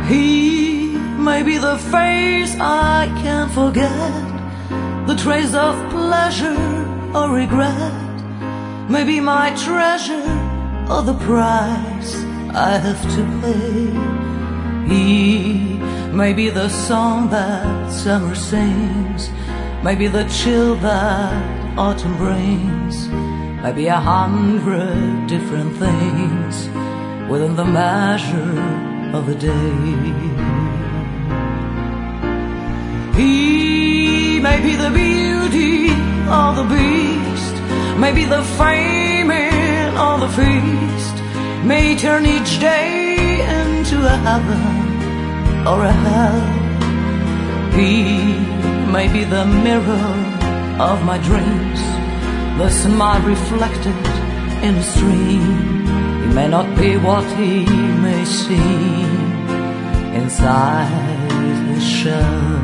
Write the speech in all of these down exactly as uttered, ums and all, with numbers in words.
He may be the face I can't forget, the trace of pleasure or regret, maybe my treasure or the price I have to pay. He may be the song that summer sings, maybe the chill that autumn brings, maybe a hundred different things within the measure of a day. He may be the beauty or the beast, maybe the famine or the feast, may turn each day into a heaven or a hell. He may be the mirror of my dreams, the smile reflected in a stream. He may not be what he may seem inside his shell.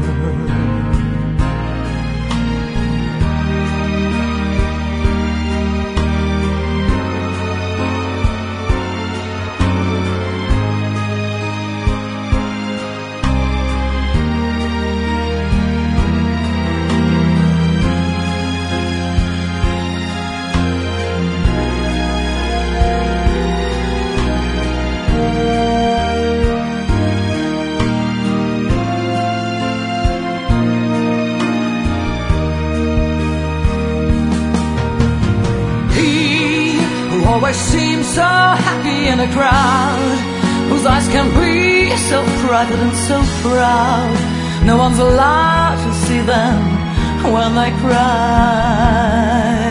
Always seems so happy in a crowd, whose eyes can be so private and so proud. No one's allowed to see them when they cry.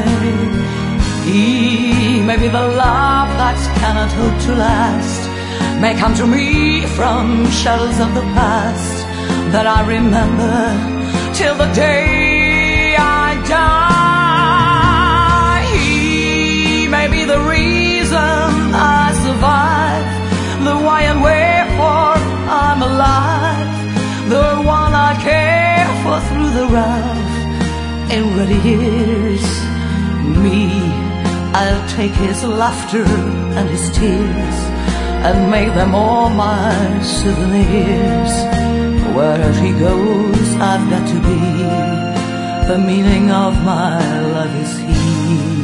He may be the love that cannot hope to last, may come to me from shadows of the past that I remember till the day I die. Maybe the reason I survive, the why and wherefore I'm alive, the one I care for through the rough and ready years. Me, I'll take his laughter and his tears and make them all my souvenirs. Wherever he goes, I've got to be. The meaning of my love is he.